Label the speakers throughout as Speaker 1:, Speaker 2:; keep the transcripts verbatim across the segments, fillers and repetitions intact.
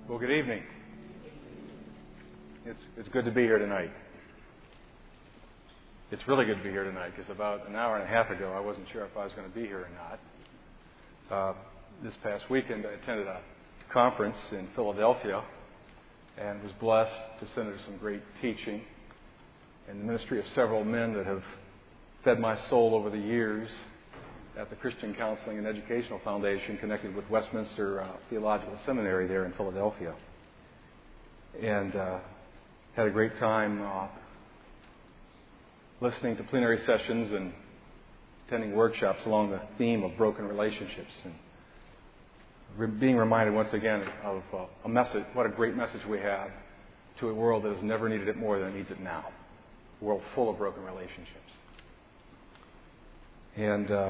Speaker 1: Well, good evening. It's it's good to be here tonight. It's really good to be here tonight because about an hour and a half ago I wasn't sure if I was going to be here or not. Uh, this past weekend I attended a conference in Philadelphia and was blessed to sit under some great teaching and the ministry of several men that have fed my soul over the years at the Christian Counseling and Educational Foundation connected with Westminster uh, Theological Seminary there in Philadelphia. And uh, had a great time uh, listening to plenary sessions and attending workshops along the theme of broken relationships and re- being reminded once again of uh, a message, what a great message we have to a world that has never needed it more than it needs it now. A world full of broken relationships. And uh,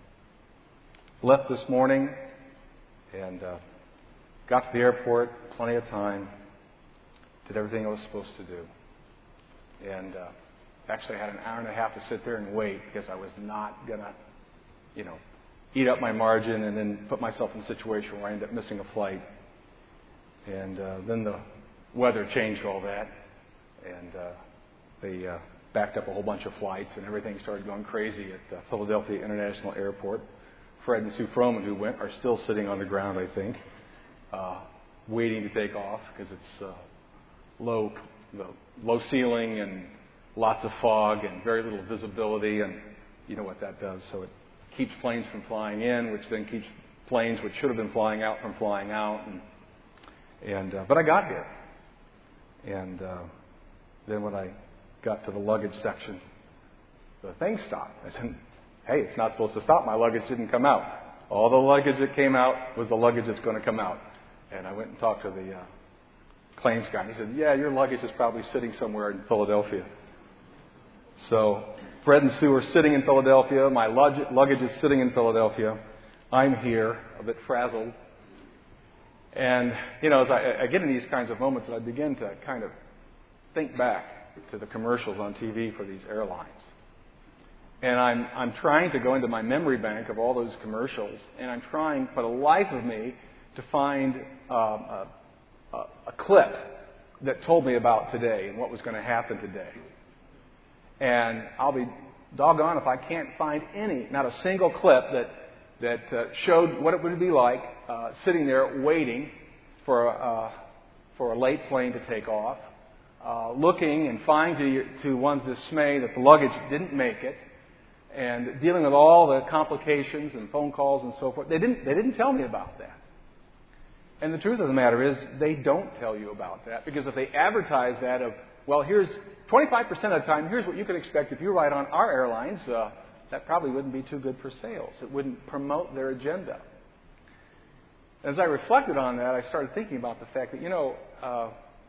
Speaker 1: left this morning and uh, got to the airport, plenty of time, did everything I was supposed to do. And uh, actually had an hour and a half to sit there and wait because I was not going to, you know, eat up my margin and then put myself in a situation where I end up missing a flight. And uh, then the weather changed all that, and uh, they uh, backed up a whole bunch of flights, and everything started going crazy at uh, Philadelphia International Airport. Fred and Sue Froman, who went, are still sitting on the ground, I think, uh, waiting to take off because it's uh, low, the low ceiling and lots of fog and very little visibility, and you know what that does. So it keeps planes from flying in, which then keeps planes which should have been flying out from flying out. And, and uh, but I got here, and uh, then when I got to the luggage section, the thing stopped. I said, hey, it's not supposed to stop. My luggage didn't come out. All the luggage that came out was the luggage that's going to come out. And I went and talked to the uh, claims guy. He said, yeah, your luggage is probably sitting somewhere in Philadelphia. So Fred and Sue are sitting in Philadelphia. My luggage, luggage is sitting in Philadelphia. I'm here, a bit frazzled. And, you know, as I, I get in these kinds of moments, I begin to kind of think back to the commercials on T V for these airlines. And I'm I'm trying to go into my memory bank of all those commercials, and I'm trying, for the life of me, to find um, a, a, a clip that told me about today and what was going to happen today. And I'll be doggone if I can't find any, not a single clip that that uh, showed what it would be like uh, sitting there waiting for a, uh, for a late plane to take off, uh, looking and finding to, to one's dismay that the luggage didn't make it, and dealing with all the complications and phone calls and so forth. They didn't, they didn't tell me about that. And the truth of the matter is, they don't tell you about that, because if they advertise that of, well, here's twenty-five percent of the time, here's what you can expect if you ride on our airlines, uh, that probably wouldn't be too good for sales. It wouldn't promote their agenda. As I reflected on that, I started thinking about the fact that, you know, uh,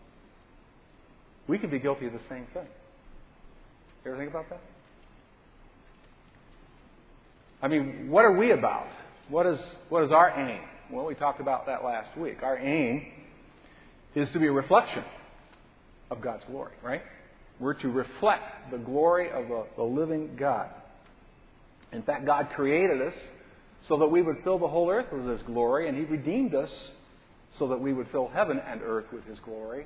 Speaker 1: we could be guilty of the same thing. You ever think about that? I mean, what are we about? What is what is our aim? Well, we talked about that last week. Our aim is to be a reflection of God's glory, right? We're to reflect the glory of the, the living God. In fact, God created us so that we would fill the whole earth with His glory, and He redeemed us so that we would fill heaven and earth with His glory.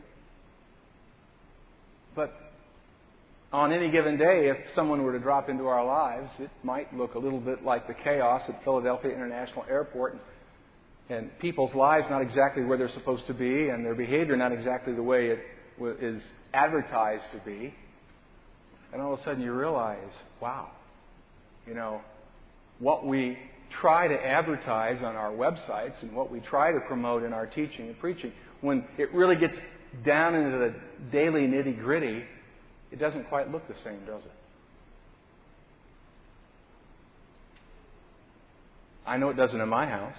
Speaker 1: But on any given day, if someone were to drop into our lives, it might look a little bit like the chaos at Philadelphia International Airport, and, and people's lives not exactly where they're supposed to be, and their behavior not exactly the way it is advertised to be. And all of a sudden you realize, wow, you know, what we try to advertise on our websites and what we try to promote in our teaching and preaching, when it really gets down into the daily nitty-gritty, it doesn't quite look the same, does it? I know it doesn't in my house.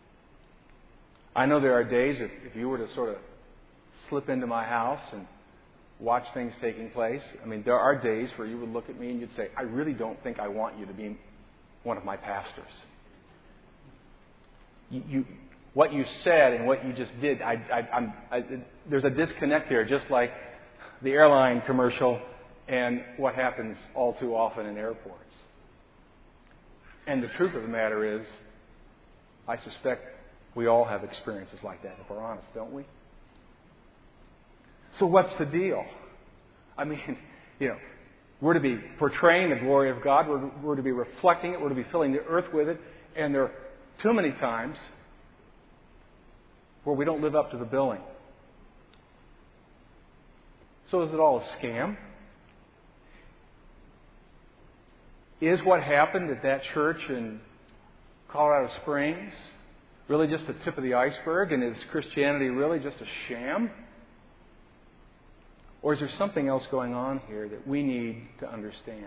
Speaker 1: I know there are days if, if you were to sort of slip into my house and watch things taking place. I mean, there are days where you would look at me and you'd say, I really don't think I want you to be one of my pastors. You, you, what you said and what you just did, I, I, I'm, I, there's a disconnect there, just like the airline commercial and what happens all too often in airports. And the truth of the matter is, I suspect we all have experiences like that, if we're honest, don't we? So what's the deal? I mean, you know, we're to be portraying the glory of God. We're, we're to be reflecting it. We're to be filling the earth with it. And there are too many times where we don't live up to the billing. So is it all a scam? Is what happened at that church in Colorado Springs really just the tip of the iceberg? And is Christianity really just a sham? Or is there something else going on here that we need to understand?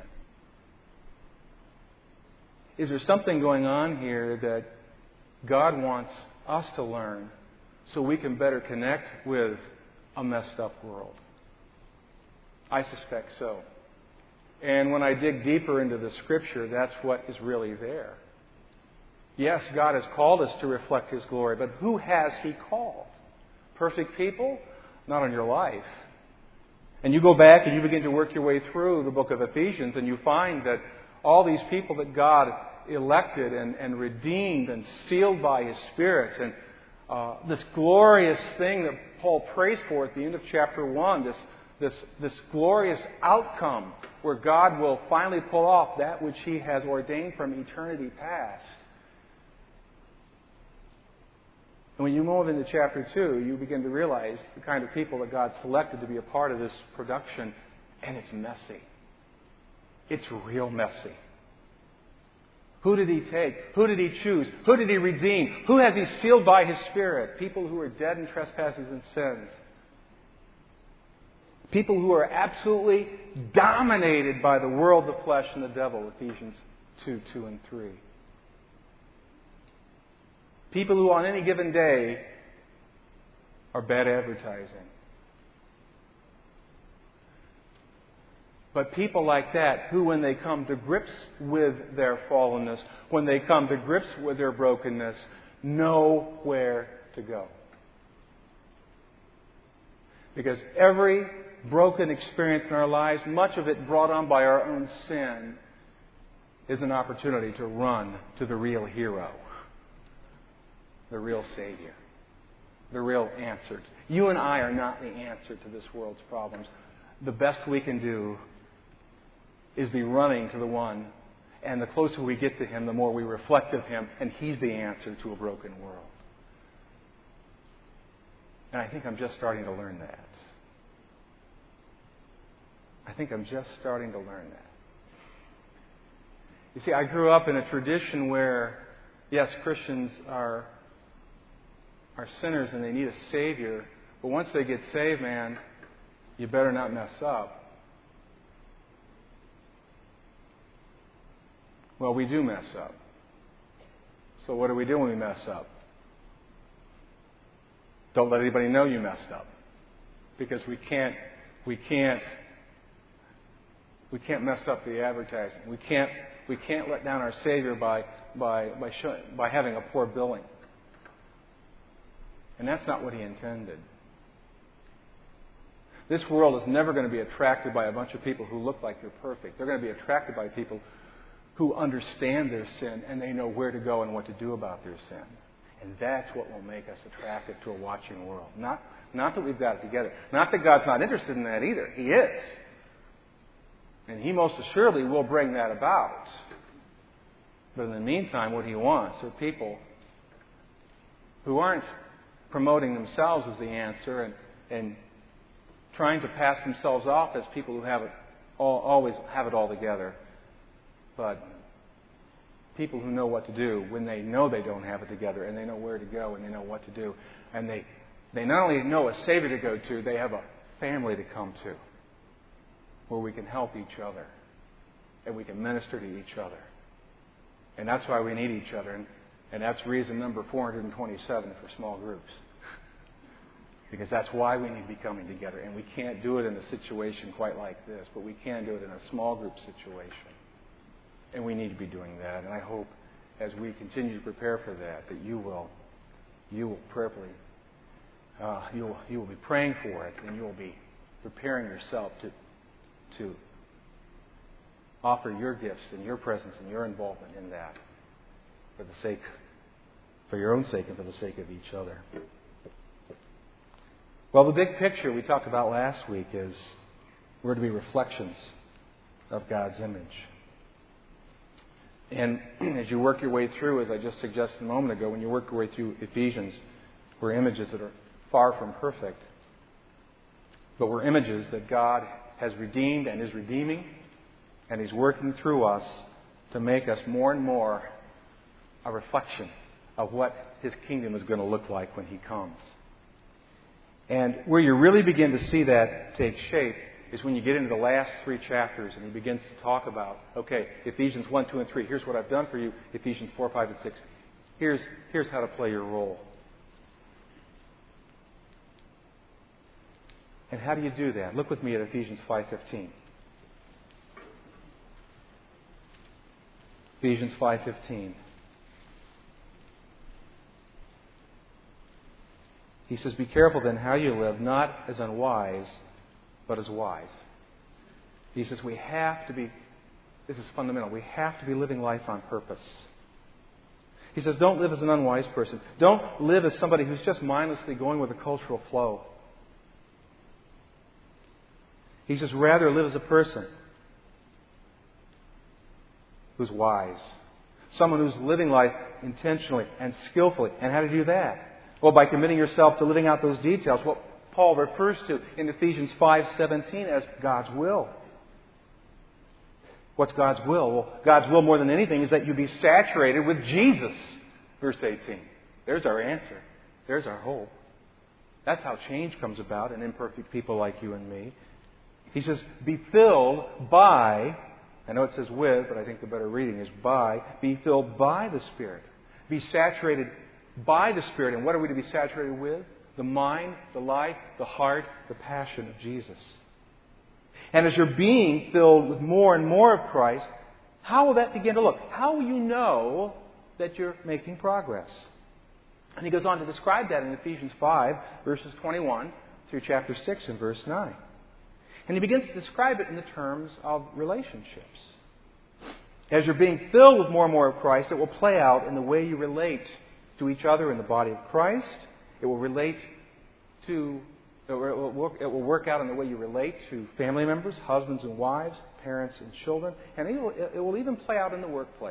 Speaker 1: Is there something going on here that God wants us to learn so we can better connect with a messed up world? I suspect so. And when I dig deeper into the Scripture, that's what is really there. Yes, God has called us to reflect His glory, but who has He called? Perfect people? Not on your life. And you go back and you begin to work your way through the book of Ephesians, and you find that all these people that God elected and, and redeemed and sealed by His Spirit, and uh, this glorious thing that Paul prays for at the end of chapter one, this, this, this glorious outcome where God will finally pull off that which He has ordained from eternity past. And when you move into chapter two, you begin to realize the kind of people that God selected to be a part of this production, and it's messy. It's real messy. Who did He take? Who did He choose? Who did He redeem? Who has He sealed by His Spirit? People who are dead in trespasses and sins. People who are absolutely dominated by the world, the flesh, and the devil, Ephesians two, two, and three. People who on any given day are bad advertising. But people like that who, when they come to grips with their fallenness, when they come to grips with their brokenness, know where to go. Because every broken experience in our lives, much of it brought on by our own sin, is an opportunity to run to the real hero. The real Savior. The real answer. You and I are not the answer to this world's problems. The best we can do is be running to the one, and the closer we get to Him, the more we reflect of Him, and He's the answer to a broken world. And I think I'm just starting to learn that. I think I'm just starting to learn that. You see, I grew up in a tradition where, yes, Christians are are sinners and they need a Savior. But once they get saved, man, you better not mess up. Well, we do mess up. So what do we do when we mess up? Don't let anybody know you messed up. Because we can't, we can't, we can't mess up the advertising. We can't, we can't let down our Savior by, by, by, showing, by having a poor billing. And that's not what He intended. This world is never going to be attracted by a bunch of people who look like they're perfect. They're going to be attracted by people who understand their sin and they know where to go and what to do about their sin. And that's what will make us attractive to a watching world. Not, not that we've got it together. Not that God's not interested in that either. He is. And He most assuredly will bring that about. But in the meantime, what He wants are people who aren't promoting themselves as the answer and, and trying to pass themselves off as people who have it all, always have it all together, but people who know what to do when they know they don't have it together, and they know where to go, and they know what to do, and they they not only know a Savior to go to, they have a family to come to, where we can help each other, and we can minister to each other, and that's why we need each other. And, And that's reason number four hundred twenty-seven for small groups. Because that's why we need to be coming together. And we can't do it in a situation quite like this, but we can do it in a small group situation. And we need to be doing that. And I hope as we continue to prepare for that, that you will, you will prayerfully, uh, you will, you will be praying for it, and you will be preparing yourself to, to offer your gifts and your presence and your involvement in that. For the sake, for your own sake and for the sake of each other. Well, the big picture we talked about last week is we're to be reflections of God's image. And as you work your way through, as I just suggested a moment ago, when you work your way through Ephesians, we're images that are far from perfect, but we're images that God has redeemed and is redeeming, and He's working through us to make us more and more a reflection of what His kingdom is going to look like when He comes. And where you really begin to see that take shape is when you get into the last three chapters and He begins to talk about, okay, Ephesians one, two, and three, here's what I've done for you. Ephesians four, five, and six, here's, here's how to play your role. And how do you do that? Look with me at Ephesians five fifteen. Ephesians five fifteen. He says, be careful then how you live, not as unwise, but as wise. He says we have to be, this is fundamental, we have to be living life on purpose. He says don't live as an unwise person. Don't live as somebody who's just mindlessly going with the cultural flow. He says rather live as a person who's wise. Someone who's living life intentionally and skillfully. And how to do that? Well, by committing yourself to living out those details, what Paul refers to in Ephesians five seventeen as God's will. What's God's will? Well, God's will more than anything is that you be saturated with Jesus. Verse eighteen. There's our answer. There's our hope. That's how change comes about in imperfect people like you and me. He says, be filled by, I know it says with, but I think the better reading is by, be filled by the Spirit. Be saturated by the Spirit. And what are we to be saturated with? The mind, the life, the heart, the passion of Jesus. And as you're being filled with more and more of Christ, how will that begin to look? How will you know that you're making progress? And he goes on to describe that in Ephesians five, verses twenty-one through chapter six and verse nine. And he begins to describe it in the terms of relationships. As you're being filled with more and more of Christ, it will play out in the way you relate to each other in the body of Christ. It will relate to, it will work, it will work out in the way you relate to family members, husbands and wives, parents and children. And it will, it will even play out in the workplace.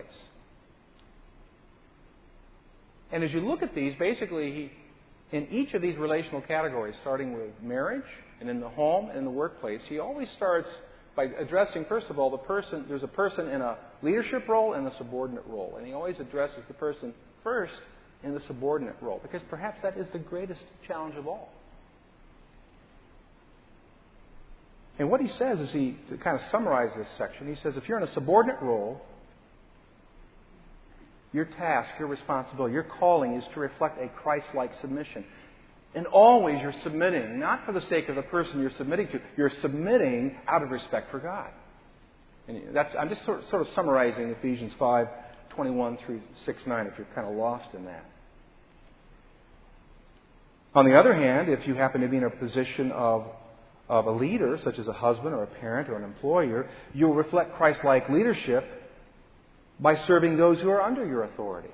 Speaker 1: And as you look at these, basically, he, in each of these relational categories, starting with marriage and in the home and in the workplace, he always starts by addressing, first of all, the person. There's a person in a leadership role and a subordinate role. And he always addresses the person first in the subordinate role, because perhaps that is the greatest challenge of all. And what he says is, he, to kind of summarize this section, he says if you're in a subordinate role, your task, your responsibility, your calling is to reflect a Christ-like submission. And always you're submitting, not for the sake of the person you're submitting to, you're submitting out of respect for God. And that's, I'm just sort of, sort of summarizing Ephesians five, twenty-one through six, nine, if you're kind of lost in that. On the other hand, if you happen to be in a position of, of a leader, such as a husband or a parent or an employer, you'll reflect Christ-like leadership by serving those who are under your authority.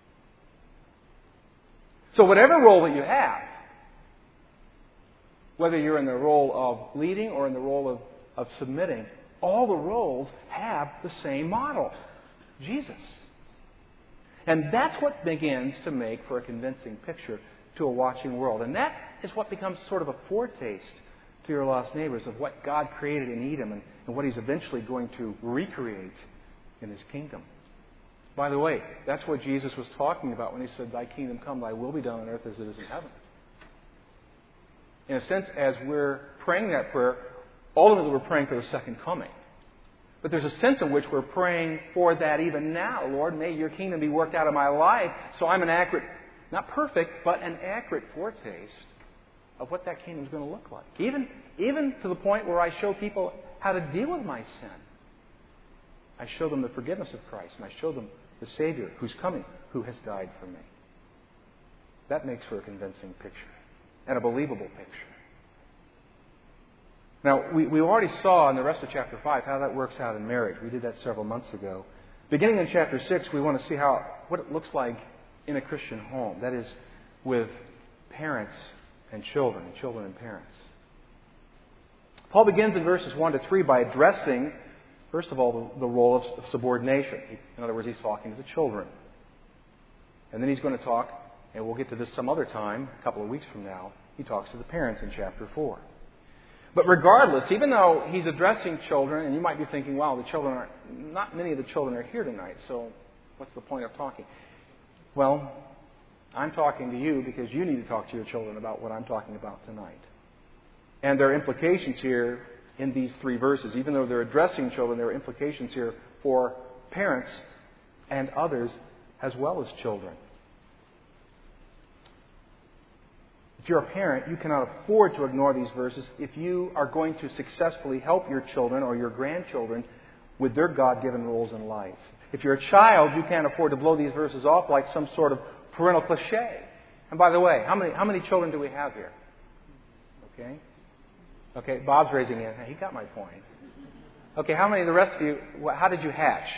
Speaker 1: So whatever role that you have, whether you're in the role of leading or in the role of, of submitting, all the roles have the same model, Jesus. And that's what begins to make for a convincing picture to a watching world. And that is what becomes sort of a foretaste to your lost neighbors of what God created in Edom and, and what He's eventually going to recreate in His kingdom. By the way, that's what Jesus was talking about when He said, Thy kingdom come, Thy will be done on earth as it is in heaven. In a sense, as we're praying that prayer, ultimately we're praying for the second coming. But there's a sense in which we're praying for that even now. Lord, may Your kingdom be worked out in my life so I'm an accurate, not perfect, but an accurate foretaste of what that kingdom is going to look like. Even, even to the point where I show people how to deal with my sin. I show them the forgiveness of Christ, and I show them the Savior who's coming, who has died for me. That makes for a convincing picture and a believable picture. Now, we, we already saw in the rest of chapter five how that works out in marriage. We did that several months ago. Beginning in chapter six, we want to see how what it looks like in a Christian home. That is, with parents and children, and children and parents. Paul begins in verses one to three by addressing, first of all, the, the role of, of subordination. In other words, he's talking to the children. And then he's going to talk, and we'll get to this some other time, a couple of weeks from now, he talks to the parents in chapter four. But regardless, even though he's addressing children, and you might be thinking, wow, the children are, not many of the children are here tonight, so what's the point of talking? Well, I'm talking to you because you need to talk to your children about what I'm talking about tonight. And there are implications here in these three verses. Even though they're addressing children, there are implications here for parents and others as well as children. If you're a parent, you cannot afford to ignore these verses if you are going to successfully help your children or your grandchildren with their God-given roles in life. If you're a child, you can't afford to blow these verses off like some sort of parental cliche. And by the way, how many how many children do we have here? Okay? Okay, Bob's raising his hand. He got my point. Okay, how many of the rest of you, how did you hatch?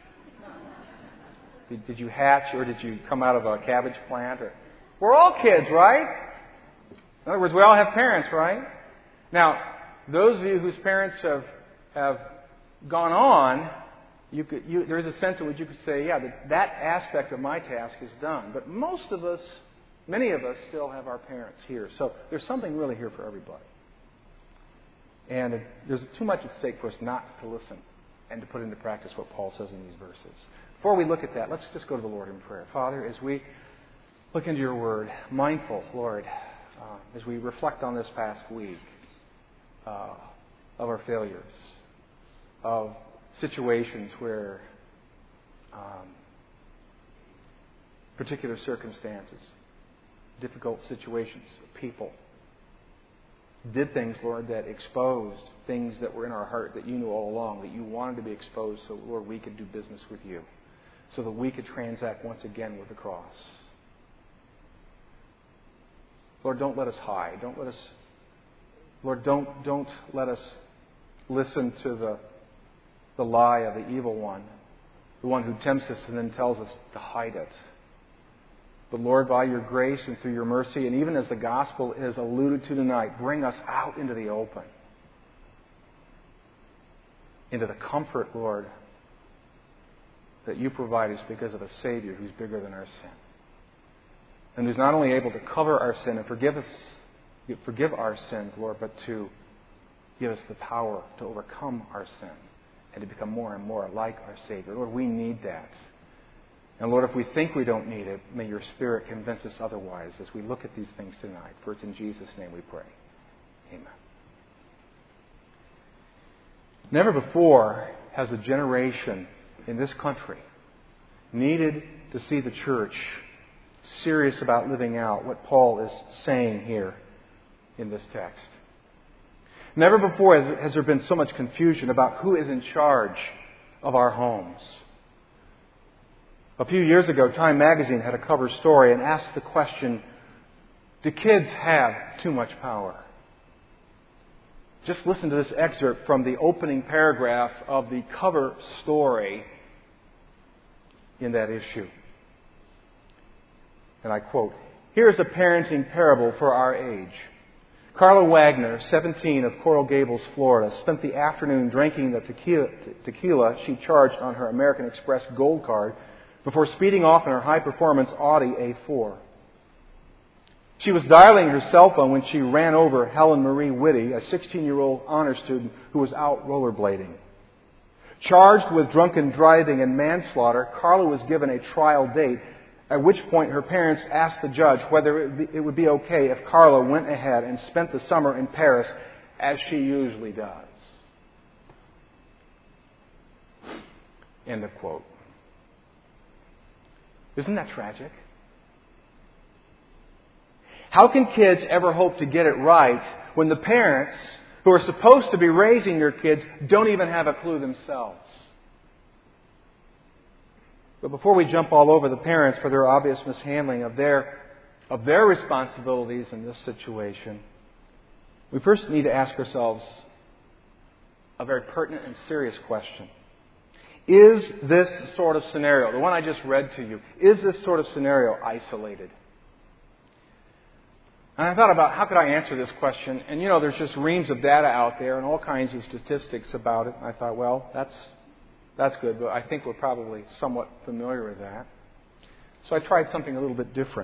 Speaker 1: Did, did you hatch or did you come out of a cabbage plant? Or, we're all kids, right? In other words, we all have parents, right? Now, those of you whose parents have have gone on, you could, you, there is a sense in which you could say, yeah, that, that aspect of my task is done. But most of us, many of us, still have our parents here. So there's something really here for everybody. And it, there's too much at stake for us not to listen and to put into practice what Paul says in these verses. Before we look at that, let's just go to the Lord in prayer. Father, as we look into your word, mindful, Lord, uh, as we reflect on this past week uh, of our failures, of situations where um, particular circumstances, difficult situations, people did things, Lord, that exposed things that were in our heart that you knew all along, that you wanted to be exposed so, Lord, we could do business with you, so that we could transact once again with the cross. Lord, don't let us hide. Don't let us, Lord, don't don't let us listen to the the lie of the evil one, the one who tempts us and then tells us to hide it. But Lord, by your grace and through your mercy, and even as the gospel is alluded to tonight, bring us out into the open, into the comfort, Lord, that you provide us because of a Savior who's bigger than our sin, and who's not only able to cover our sin and forgive us, forgive our sins, Lord, but to give us the power to overcome our sin and to become more and more like our Savior. Lord, we need that. And Lord, if we think we don't need it, may your Spirit convince us otherwise as we look at these things tonight. For it's in Jesus' name we pray. Amen. Never before has a generation in this country needed to see the church serious about living out what Paul is saying here in this text. Never before has, has there been so much confusion about who is in charge of our homes. A few years ago, Time magazine had a cover story and asked the question, do kids have too much power? Just listen to this excerpt from the opening paragraph of the cover story in that issue. And I quote, "Here's a parenting parable for our age. Carla Wagner, seventeen, of Coral Gables, Florida, spent the afternoon drinking the tequila, tequila she charged on her American Express Gold Card before speeding off in her high-performance Audi A four. She was dialing her cell phone when she ran over Helen Marie Whitty, a sixteen-year-old honor student who was out rollerblading. Charged with drunken driving and manslaughter, Carla was given a trial date, at which point her parents asked the judge whether it would be okay if Carla went ahead and spent the summer in Paris as she usually does." End of quote. Isn't that tragic? How can kids ever hope to get it right when the parents who are supposed to be raising their kids don't even have a clue themselves? But before we jump all over the parents for their obvious mishandling of their, of their responsibilities in this situation, we first need to ask ourselves a very pertinent and serious question. Is this sort of scenario, the one I just read to you, is this sort of scenario isolated? And I thought about how could I answer this question. And, you know, there's just reams of data out there and all kinds of statistics about it. And I thought, well, that's that's good, but I think we're probably somewhat familiar with that. So I tried something a little bit different.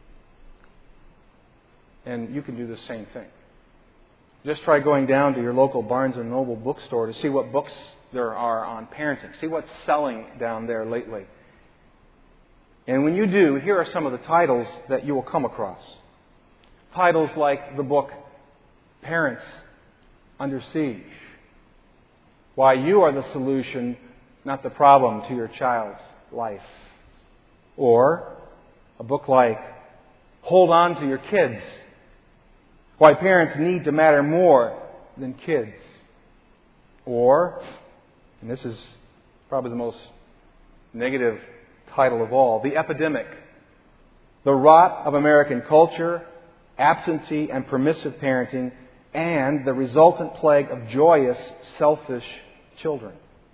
Speaker 1: And you can do the same thing. Just try going down to your local Barnes and Noble bookstore to see what books there are on parenting. See what's selling down there lately. And when you do, here are some of the titles that you will come across. Titles like the book Parents Under Siege. Why you are the solution, not the problem to your child's life. Or a book like Hold On to Your Kids. Why parents need to matter more than kids. Or, and this is probably the most negative title of all, The Epidemic. The Rot of American Culture, Absentee and Permissive Parenting, and the Resultant Plague of Joyous, Selfish Children.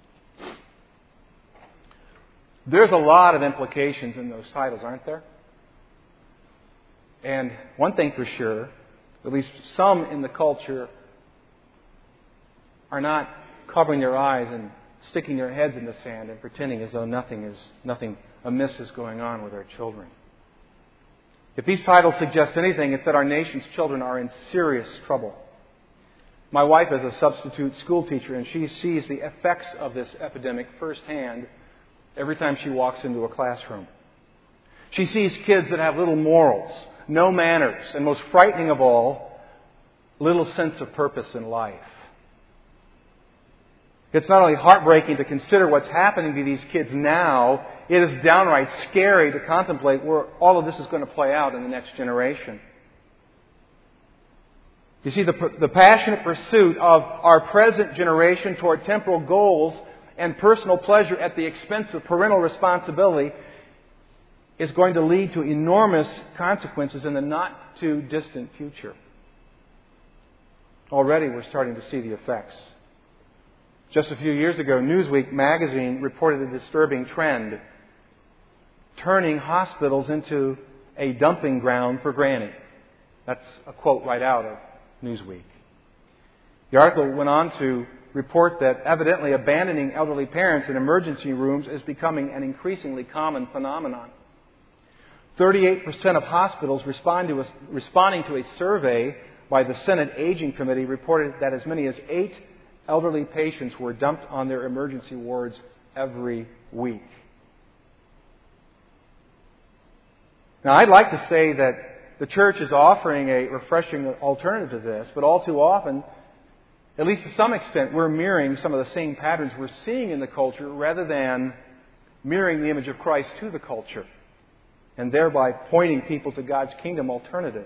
Speaker 1: There's a lot of implications in those titles, aren't there? And one thing for sure, at least some in the culture are not covering their eyes and sticking their heads in the sand and pretending as though nothing is nothing amiss is going on with their children. If these titles suggest anything, it's that our nation's children are in serious trouble. My wife is a substitute school teacher, and she sees the effects of this epidemic firsthand every time she walks into a classroom. She sees kids that have little morals, no manners, and most frightening of all, little sense of purpose in life. It's not only heartbreaking to consider what's happening to these kids now, it is downright scary to contemplate where all of this is going to play out in the next generation. You see, the, the passionate pursuit of our present generation toward temporal goals and personal pleasure at the expense of parental responsibility is going to lead to enormous consequences in the not-too-distant future. Already we're starting to see the effects. Just a few years ago, Newsweek magazine reported a disturbing trend, turning hospitals into a dumping ground for granny. That's a quote right out of Newsweek. The article went on to report that evidently abandoning elderly parents in emergency rooms is becoming an increasingly common phenomenon. thirty-eight percent of hospitals respond to a, responding to a survey by the Senate Aging Committee reported that as many as eight elderly patients were dumped on their emergency wards every week. Now, I'd like to say that the church is offering a refreshing alternative to this, but all too often, at least to some extent, we're mirroring some of the same patterns we're seeing in the culture rather than mirroring the image of Christ to the culture, and thereby pointing people to God's kingdom alternative.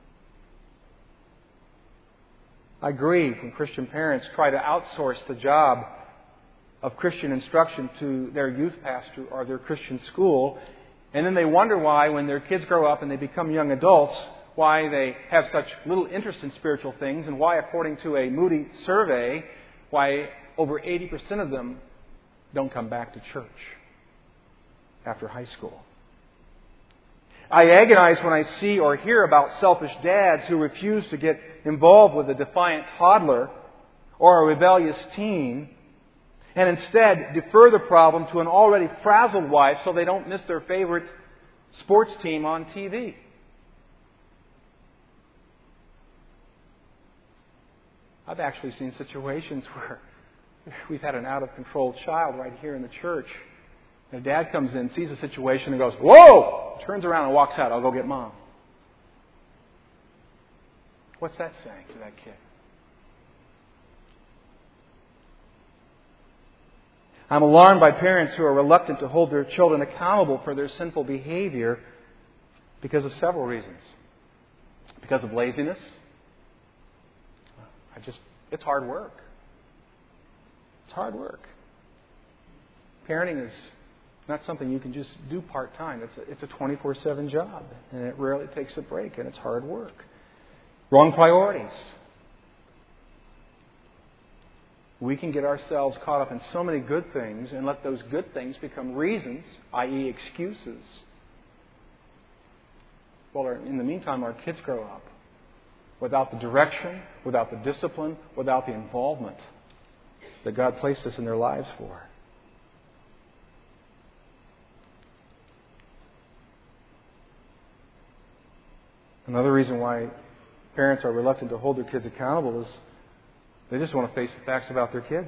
Speaker 1: I grieve when Christian parents try to outsource the job of Christian instruction to their youth pastor or their Christian school, and then they wonder why, when their kids grow up and they become young adults, why they have such little interest in spiritual things, and why, according to a Moody survey, why over eighty percent of them don't come back to church after high school. I agonize when I see or hear about selfish dads who refuse to get involved with a defiant toddler or a rebellious teen, and instead defer the problem to an already frazzled wife so they don't miss their favorite sports team on T V. I've actually seen situations where we've had an out-of-control child right here in the church. And a dad comes in, sees the situation, and goes, "Whoa!" Turns around and walks out. "I'll go get mom." What's that saying to that kid? I'm alarmed by parents who are reluctant to hold their children accountable for their sinful behavior because of several reasons. Because of laziness. I just, it's hard work. It's hard work. Parenting is not something you can just do part-time. It's a, it's a twenty-four seven job, and it rarely takes a break, and it's hard work. Wrong priorities. We can get ourselves caught up in so many good things and let those good things become reasons, that is excuses. Well, in the meantime, our kids grow up without the direction, without the discipline, without the involvement that God placed us in their lives for. Another reason why parents are reluctant to hold their kids accountable is they just want to face the facts about their kids.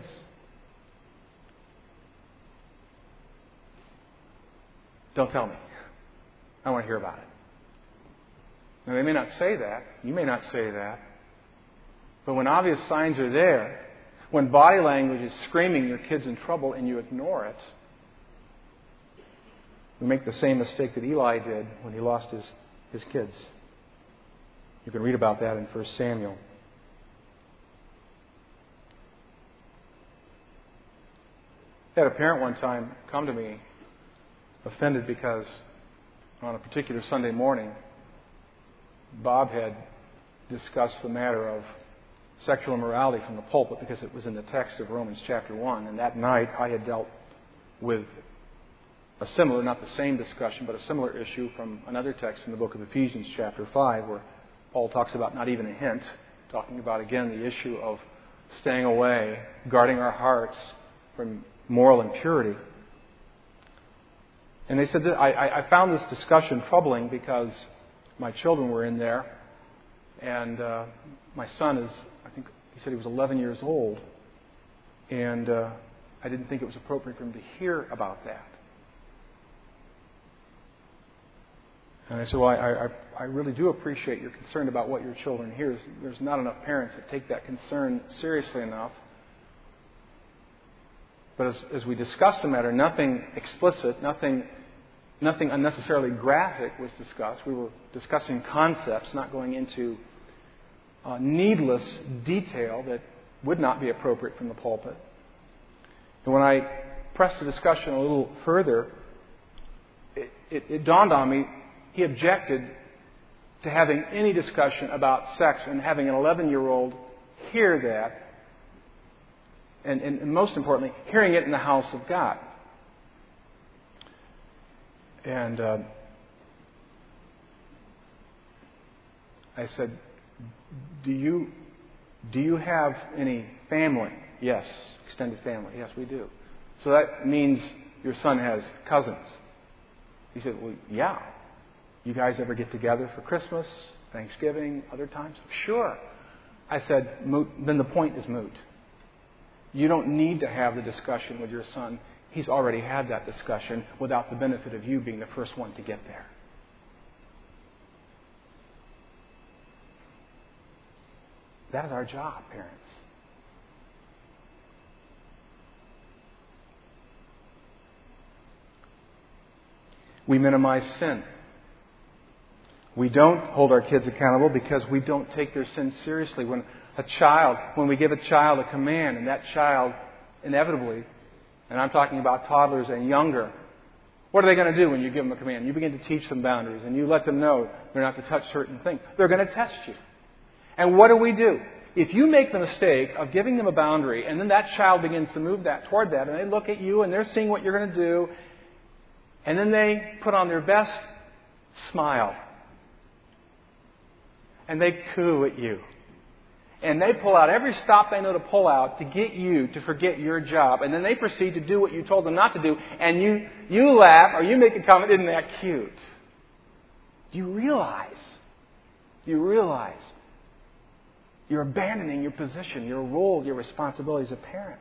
Speaker 1: Don't tell me. I want to hear about it. Now, they may not say that. You may not say that. But when obvious signs are there, when body language is screaming your kid's in trouble and you ignore it, we make the same mistake that Eli did when he lost his, his kids. You can read about that in First Samuel. I had a parent one time come to me offended because on a particular Sunday morning, Bob had discussed the matter of sexual immorality from the pulpit because it was in the text of Romans chapter one. And that night I had dealt with a similar, not the same discussion, but a similar issue from another text in the book of Ephesians chapter five, where Paul talks about not even a hint, talking about, again, the issue of staying away, guarding our hearts from moral impurity. And they said that I, I found this discussion troubling because my children were in there, and uh, my son is, I think he said he was eleven years old, and uh, I didn't think it was appropriate for him to hear about that. And I said, well, I, I, I really do appreciate your concern about what your children hear. There's not enough parents that take that concern seriously enough. But as, as we discussed the matter, nothing explicit, nothing, nothing unnecessarily graphic was discussed. We were discussing concepts, not going into uh, needless detail that would not be appropriate from the pulpit. And when I pressed the discussion a little further, it, it, it dawned on me he objected to having any discussion about sex and having an eleven-year-old hear that. And, and, and most importantly, hearing it in the house of God. And uh, I said, do you, do you have any family? Yes. Extended family. Yes, we do. So that means your son has cousins. He said, well, yeah. You guys ever get together for Christmas, Thanksgiving, other times? Sure. I said, moot. Then the point is moot. You don't need to have the discussion with your son. He's already had that discussion without the benefit of you being the first one to get there. That is our job, parents. We minimize sin. We don't hold our kids accountable because we don't take their sin seriously. When a child, when we give a child a command, and that child inevitably, and I'm talking about toddlers and younger, what are they going to do when you give them a command? You begin to teach them boundaries, and you let them know they're not to touch certain things. They're going to test you. And what do we do? If you make the mistake of giving them a boundary, and then that child begins to move that toward that, and they look at you, and they're seeing what you're going to do, and then they put on their best smile, and they coo at you. And they pull out every stop they know to pull out to get you to forget your job. And then they proceed to do what you told them not to do. And you, you laugh or you make a comment, isn't that cute? Do you realize? Do you realize you're abandoning your position, your role, your responsibility as a parent?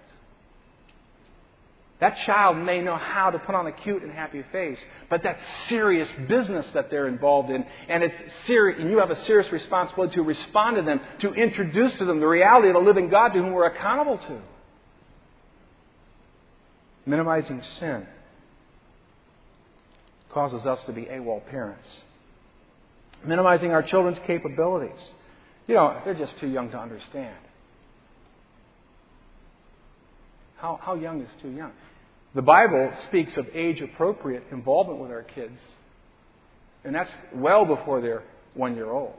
Speaker 1: That child may know how to put on a cute and happy face, but that's serious business that they're involved in, and it's serious, and you have a serious responsibility to respond to them, to introduce to them the reality of the living God to whom we're accountable to. Minimizing sin causes us to be AWOL parents. Minimizing our children's capabilities. You know, they're just too young to understand. How, how young is too young? The Bible speaks of age-appropriate involvement with our kids, and that's well before they're one year old.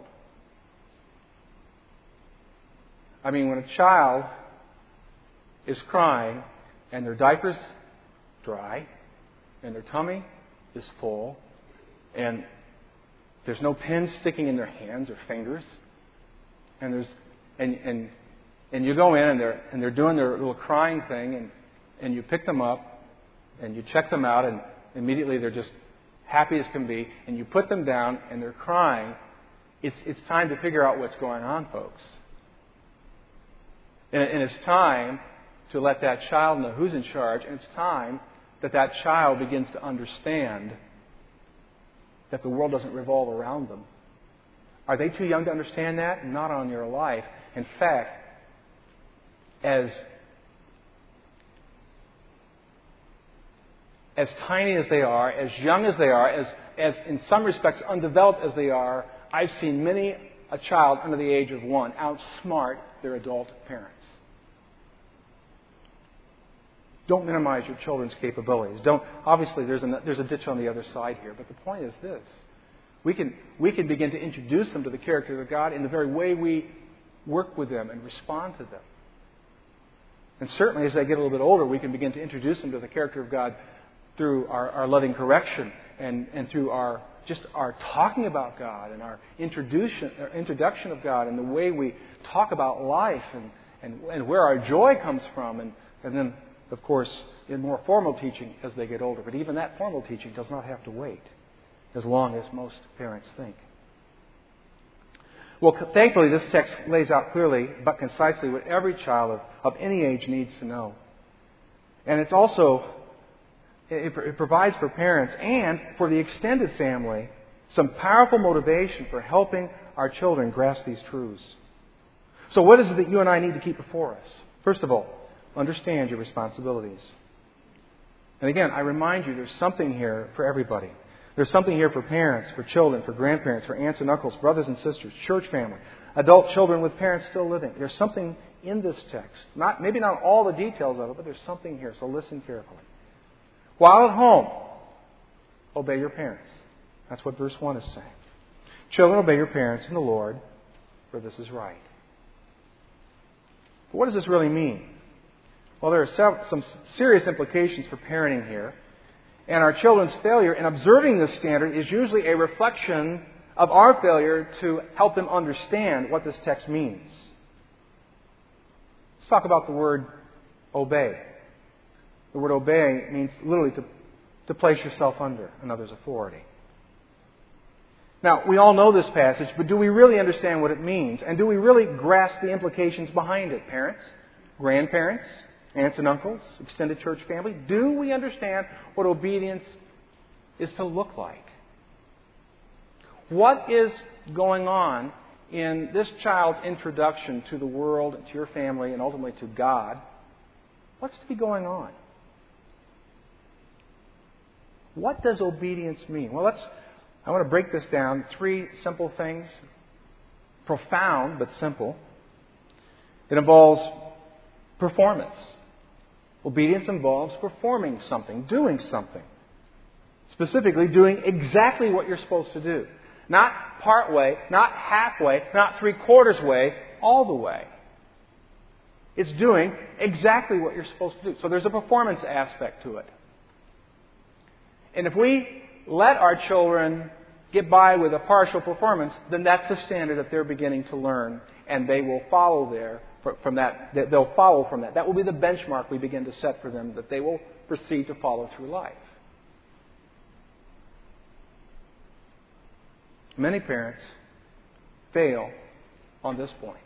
Speaker 1: I mean, when a child is crying and their diaper's dry and their tummy is full and there's no pins sticking in their hands or fingers and there's and and and you go in and they're and they're doing their little crying thing, and and you pick them up and you check them out, and immediately they're just happy as can be, and you put them down and they're crying. It's it's time to figure out what's going on, folks. And, and it's time to let that child know who's in charge, and it's time that that child begins to understand that the world doesn't revolve around them. Are they too young to understand that? Not on your life. In fact, as as tiny as they are, as young as they are, as, as in some respects undeveloped as they are, I've seen many a child under the age of one outsmart their adult parents. Don't minimize your children's capabilities. Don't. Obviously, there's a, there's a ditch on the other side here, but the point is this. We can, we can begin to introduce them to the character of God in the very way we work with them and respond to them. And certainly as they get a little bit older, we can begin to introduce them to the character of God through our, our loving correction and, and through our just our talking about God and our introduction, our introduction of God and the way we talk about life and, and, and where our joy comes from. And, and then, of course, in more formal teaching as they get older. But even that formal teaching does not have to wait as long as most parents think. Well, thankfully, this text lays out clearly but concisely what every child of, of any age needs to know. And it's also, it, it provides for parents and for the extended family some powerful motivation for helping our children grasp these truths. So what is it that you and I need to keep before us? First of all, understand your responsibilities. And again, I remind you, there's something here for everybody. There's something here for parents, for children, for grandparents, for aunts and uncles, brothers and sisters, church family, adult children with parents still living. There's something in this text. Not maybe not all the details of it, but there's something here. So listen carefully. While at home, obey your parents. That's what verse one is saying. Children, obey your parents in the Lord, for this is right. But what does this really mean? Well, there are some serious implications for parenting here. And our children's failure in observing this standard is usually a reflection of our failure to help them understand what this text means. Let's talk about the word obey. The word obey means literally to, to place yourself under another's authority. Now, we all know this passage, but do we really understand what it means? And do we really grasp the implications behind it? Parents, grandparents, aunts and uncles, extended church family, do we understand what obedience is to look like? What is going on in this child's introduction to the world, to your family, and ultimately to God? What's to be going on? What does obedience mean? Well, let's. I want to break this down. Three simple things. Profound, but simple. It involves performance. Obedience involves performing something, doing something. Specifically, doing exactly what you're supposed to do. Not part way, not halfway, not three quarters way, all the way. It's doing exactly what you're supposed to do. So there's a performance aspect to it. And if we let our children get by with a partial performance, then that's the standard that they're beginning to learn, and they will follow there. From that, they'll follow from that. That will be the benchmark we begin to set for them, that they will proceed to follow through life. Many parents fail on this point.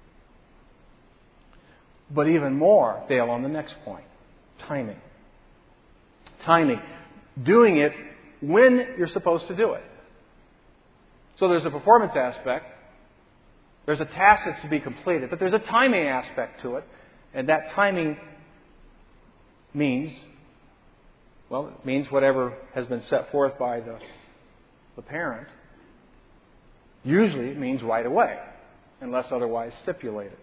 Speaker 1: But even more fail on the next point. Timing. Timing. Doing it when you're supposed to do it. So there's a performance aspect. There's a task that's to be completed, but there's a timing aspect to it. And that timing means, well, it means whatever has been set forth by the, the parent. Usually it means right away, unless otherwise stipulated.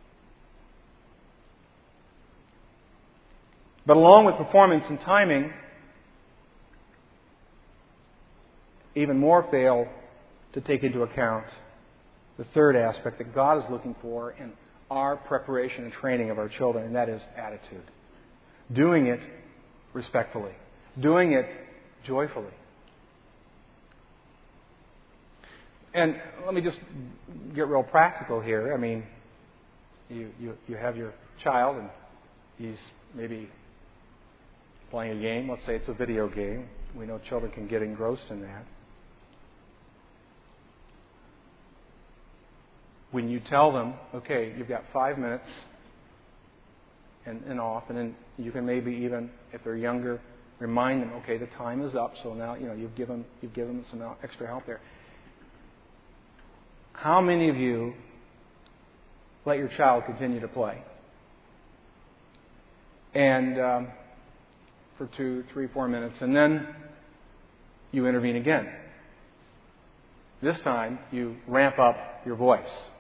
Speaker 1: But along with performance and timing, even more fail to take into account the third aspect that God is looking for in our preparation and training of our children, and that is attitude. Doing it respectfully. Doing it joyfully. And let me just get real practical here. I mean, you, you, you have your child and he's maybe playing a game. Let's say it's a video game. We know children can get engrossed in that. When you tell them, okay, you've got five minutes and, and off, and then you can maybe even, if they're younger, remind them, okay, the time is up, so now you know you've given you've given them some extra help there. How many of you let your child continue to play? And um, for two, three, four minutes, and then you intervene again. This time, you ramp up your voice.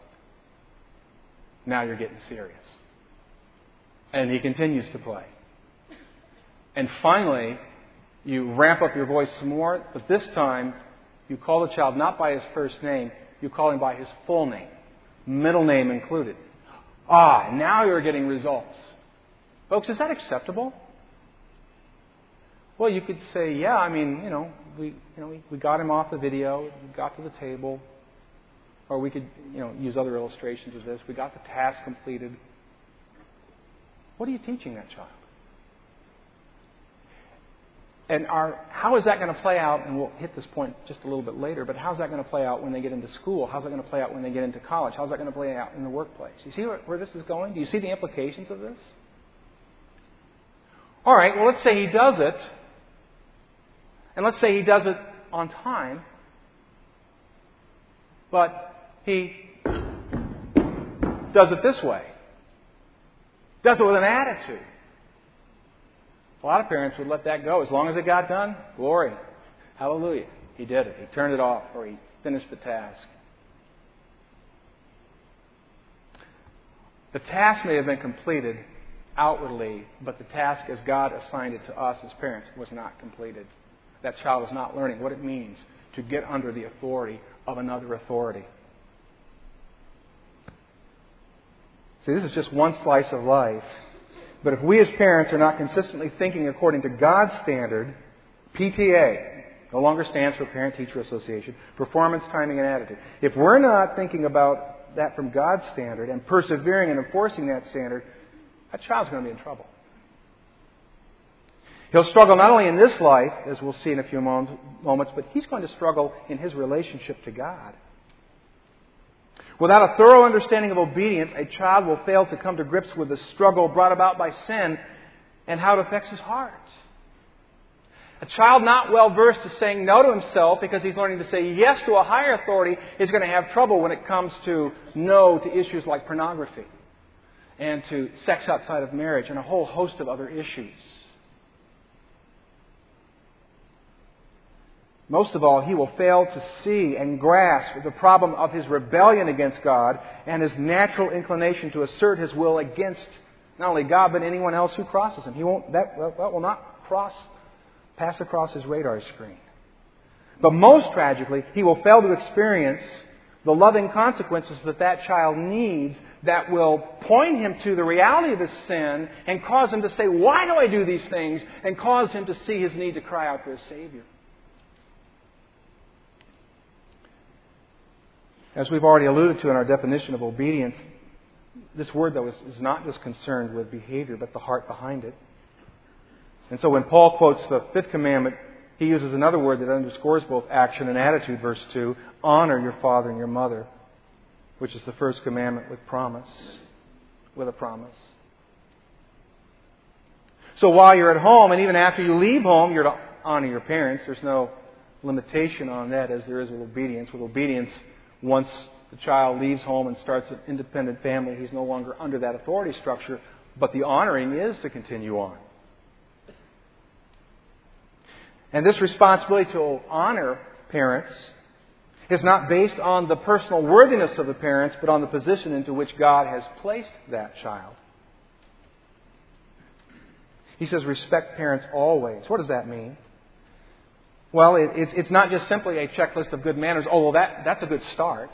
Speaker 1: Now you're getting serious. And he continues to play. And finally, you ramp up your voice some more, but this time, you call the child not by his first name, you call him by his full name, middle name included. Ah, now you're getting results. Folks, is that acceptable? Well, you could say, yeah, I mean, you know, we, you know, we, we got him off the video, we got to the table, or we could, you know, use other illustrations of this. We got the task completed. What are you teaching that child? And our, how is that going to play out? And we'll hit this point just a little bit later. But how's that going to play out when they get into school? How's that going to play out when they get into college? How's that going to play out in the workplace? You see where, where this is going? Do you see the implications of this? All right. Well, let's say he does it. And let's say he does it on time, but he does it this way. Does it with an attitude. A lot of parents would let that go. As long as it got done, glory. Hallelujah. He did it. He turned it off, or he finished the task. The task may have been completed outwardly, but the task as God assigned it to us as parents was not completed. That child is not learning what it means to get under the authority of another authority. See, this is just one slice of life. But if we as parents are not consistently thinking according to God's standard, P T A, no longer stands for Parent-Teacher Association, performance, timing, and attitude. If we're not thinking about that from God's standard and persevering in enforcing that standard, that child's going to be in trouble. He'll struggle not only in this life, as we'll see in a few moments, but he's going to struggle in his relationship to God. Without a thorough understanding of obedience, a child will fail to come to grips with the struggle brought about by sin and how it affects his heart. A child not well versed to saying no to himself because he's learning to say yes to a higher authority is going to have trouble when it comes to no to issues like pornography and to sex outside of marriage and a whole host of other issues. Most of all, he will fail to see and grasp the problem of his rebellion against God and his natural inclination to assert his will against not only God but anyone else who crosses him. He won't. That, that will not cross, pass across his radar screen. But most tragically, he will fail to experience the loving consequences that that child needs that will point him to the reality of his sin and cause him to say, "Why do I do these things?" and cause him to see his need to cry out for his Savior. As we've already alluded to in our definition of obedience, this word, though, is, is not just concerned with behavior, but the heart behind it. And so when Paul quotes the fifth commandment, he uses another word that underscores both action and attitude. Verse two, honor your father and your mother, which is the first commandment with promise, with a promise. So while you're at home, and even after you leave home, you're to honor your parents. There's no limitation on that as there is with obedience. With obedience, once the child leaves home and starts an independent family, he's no longer under that authority structure, but the honoring is to continue on. And this responsibility to honor parents is not based on the personal worthiness of the parents, but on the position into which God has placed that child. He says, respect parents always. What does that mean? Well, it, it, it's not just simply a checklist of good manners. Oh, well, that, that's a good start.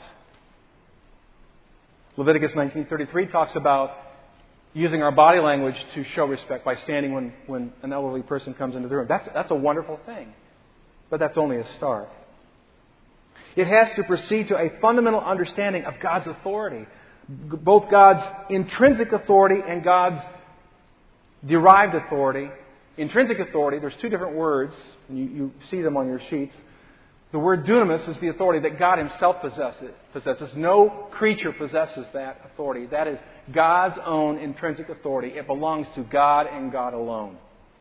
Speaker 1: Leviticus nineteen thirty-three talks about using our body language to show respect by standing when, when an elderly person comes into the room. That's, that's a wonderful thing. But that's only a start. It has to proceed to a fundamental understanding of God's authority, both God's intrinsic authority and God's derived authority. Intrinsic authority, there's two different words, and you, you see them on your sheets. The word dunamis is the authority that God Himself possesses. possesses. No creature possesses that authority. That is God's own intrinsic authority. It belongs to God and God alone.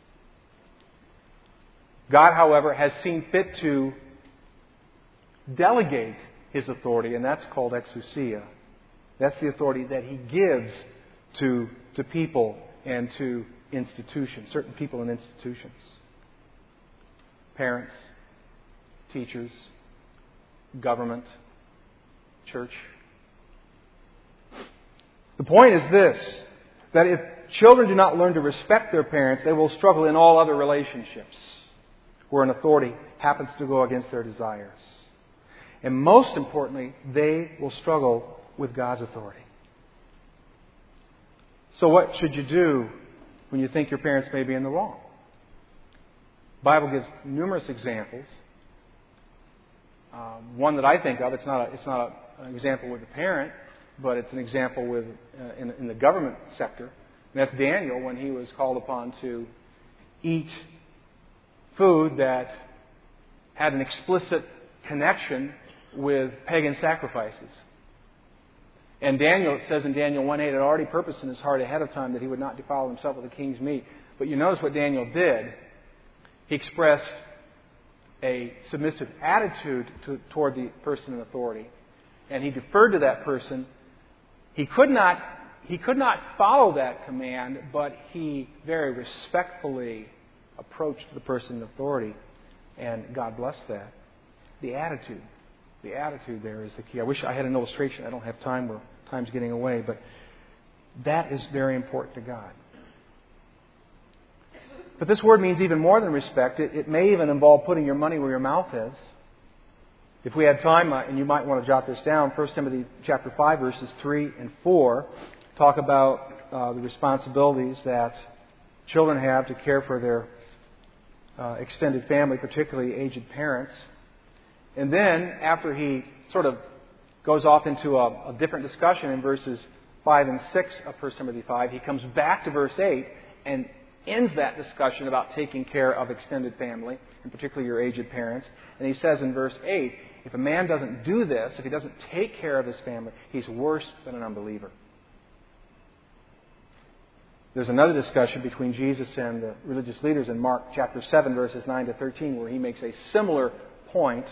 Speaker 1: God, however, has seen fit to delegate His authority, and that's called exousia. That's the authority that He gives to, to people and to institutions, certain people and institutions. Parents, teachers, government, church. The point is this, that if children do not learn to respect their parents, they will struggle in all other relationships where an authority happens to go against their desires. And most importantly, they will struggle with God's authority. So what should you do when you think your parents may be in the wrong? The Bible gives numerous examples. Um, one that I think of, it's not a, it's not a, an example with a parent, but it's an example with uh, in, in the government sector. And that's Daniel when he was called upon to eat food that had an explicit connection with pagan sacrifices. And Daniel, it says in Daniel one eight, had already purposed in his heart ahead of time that he would not defile himself with the king's meat. But you notice what Daniel did. He expressed a submissive attitude to, toward the person in authority. And he deferred to that person. He could not, he could not follow that command, but he very respectfully approached the person in authority. And God blessed that. The attitude. The attitude there is the key. I wish I had an illustration. I don't have time. Where time's getting away. But that is very important to God. But this word means even more than respect. It, it may even involve putting your money where your mouth is. If we had time, and you might want to jot this down, First Timothy chapter five, verses three and four talk about uh, the responsibilities that children have to care for their uh, extended family, particularly aged parents. And then, after he sort of goes off into a, a different discussion in verses five and six of First Timothy five, he comes back to verse eight and ends that discussion about taking care of extended family, and particularly your aged parents. And he says in verse eight, if a man doesn't do this, if he doesn't take care of his family, he's worse than an unbeliever. There's another discussion between Jesus and the religious leaders in Mark chapter seven, verses nine to thirteen, where he makes a similar point.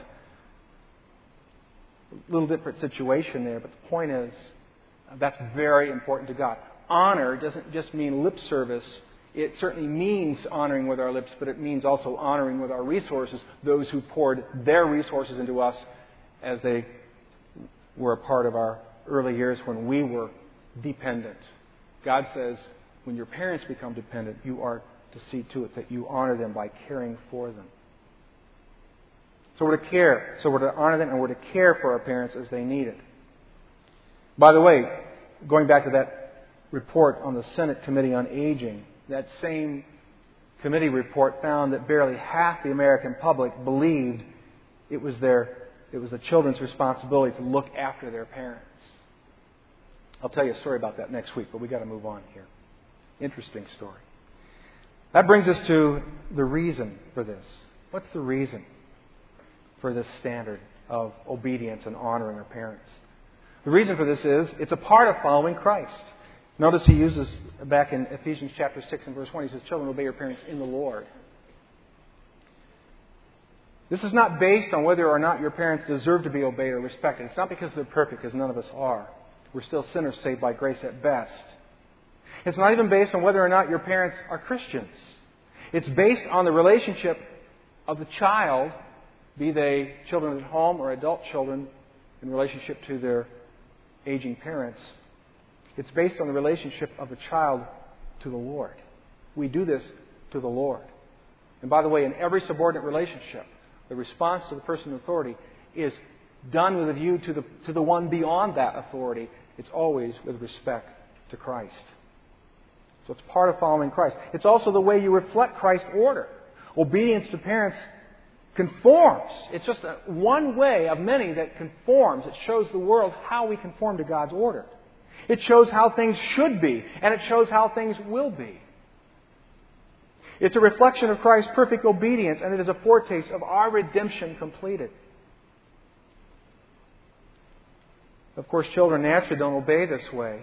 Speaker 1: A little different situation there, but the point is, that's very important to God. Honor doesn't just mean lip service. It certainly means honoring with our lips, but it means also honoring with our resources those who poured their resources into us as they were a part of our early years when we were dependent. God says, when your parents become dependent, you are to see to it that you honor them by caring for them. So we're to care. So we're to honor them and we're to care for our parents as they need it. By the way, going back to that report on the Senate Committee on Aging, that same committee report found that barely half the American public believed it was their, it was the children's responsibility to look after their parents. I'll tell you a story about that next week, but we've got to move on here. Interesting story. That brings us to the reason for this. What's the reason for this standard of obedience and honoring our parents? The reason for this is it's a part of following Christ. Notice he uses, back in Ephesians chapter six and verse one, he says, children, obey your parents in the Lord. This is not based on whether or not your parents deserve to be obeyed or respected. It's not because they're perfect, because none of us are. We're still sinners saved by grace at best. It's not even based on whether or not your parents are Christians. It's based on the relationship of the child, be they children at home or adult children in relationship to their aging parents. It's based on the relationship of the child to the Lord. We do this to the Lord. And by the way, in every subordinate relationship, the response to the person in authority is done with a view to the, to the one beyond that authority. It's always with respect to Christ. So it's part of following Christ. It's also the way you reflect Christ's order. Obedience to parents
Speaker 2: conforms. It's just a, one way of many that conforms. It shows the world how we conform to God's order. It shows how things should be, and it shows how things will be. It's a reflection of Christ's perfect obedience, and it is a foretaste of our redemption completed. Of course, children naturally don't obey this way.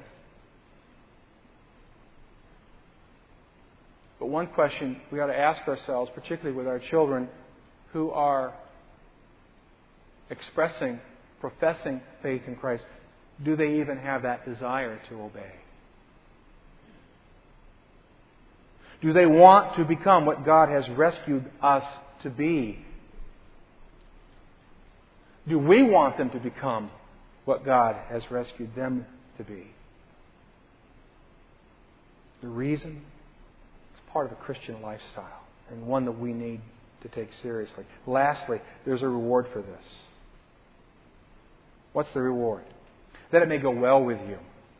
Speaker 2: But one question we ought to ask ourselves, particularly with our children who are expressing, professing faith in Christ, do they even have that desire to obey? Do they want to become what God has rescued us to be? Do we want them to become what God has rescued them to be? The reason? It's part of a Christian lifestyle, and one that we need to take seriously. Lastly, there's a reward for this. What's the reward? That it may go well with you.